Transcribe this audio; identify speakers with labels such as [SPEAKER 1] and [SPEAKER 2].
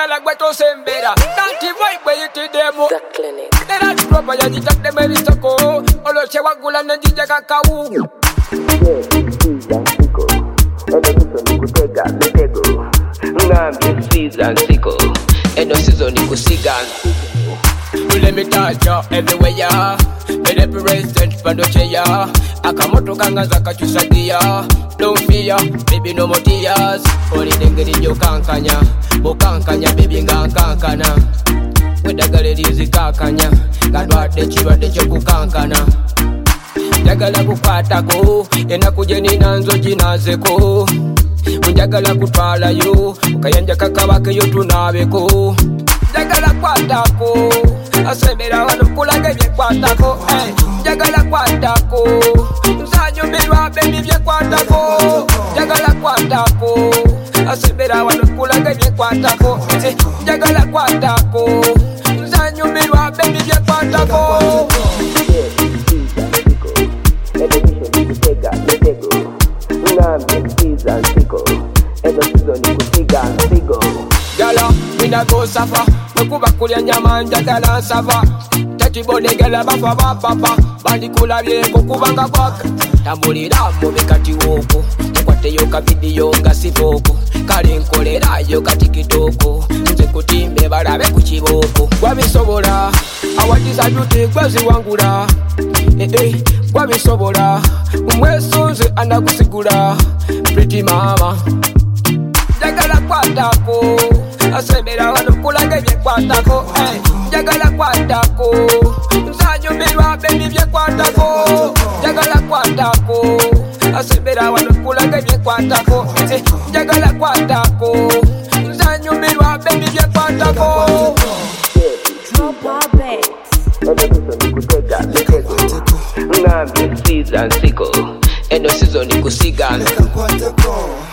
[SPEAKER 1] Jagala gweto sembera. Tanti vibe yiti demo.
[SPEAKER 2] The Clinic.
[SPEAKER 1] Nera dropa ya jita de meritoko. Olo chewa gula na jija kakau.
[SPEAKER 3] Ngambye season siko. Eno season ikusiga.
[SPEAKER 1] Let me touch you everywhere ya. Be the president pandoche ya. Akamoto kangaza kachusagia. Don't fear, baby no more tears. Only dengeri jo kankanya. Bokankanya baby ngankankana. Wedagale lizi kakanya. Gadwade chirwade chokukankana. Njagala kukwatako. Enakuje ninanzo jinazeko. Njagala kutwalayo. Ukayanja kakabake yo tunabeko. Njagala kwatako. Asembera wano kulage byekwatako. Njagala kwatako. Nsanyumirwa baby byekwatako. Njagala kwatako. Asembera wano kulage byekwatako. Njagala kwatako. Nsanyumirwa baby byekwatako. Gala, winda go safa. Mekuba kulya nyama njagala nsava. Tatibode gala bafa bapapa. Bandikula byeko kubanga kwaka. Tambulira mu bikati woko. Tekwateyo ka video nga sivoko. Kali nkolerayo kati kitoko. Nze kutimbe balabe ku kiboko. Gwabisobola awatiza dute gwaziwangula. Gwabisobola umwesunze anakusigula. Pretty mama Jagala kwatako. Asembera wano kulage byekwatako. Jagala kwatako. Nsanyumirwa baby byekwatako. Jagala kwatako. Asembera wano kulage byekwatako. Jagala kwatako. Nsanyumirwa baby byekwatako.
[SPEAKER 2] Drop our bags.
[SPEAKER 3] Ngambye season siko. Eno season ikusiga.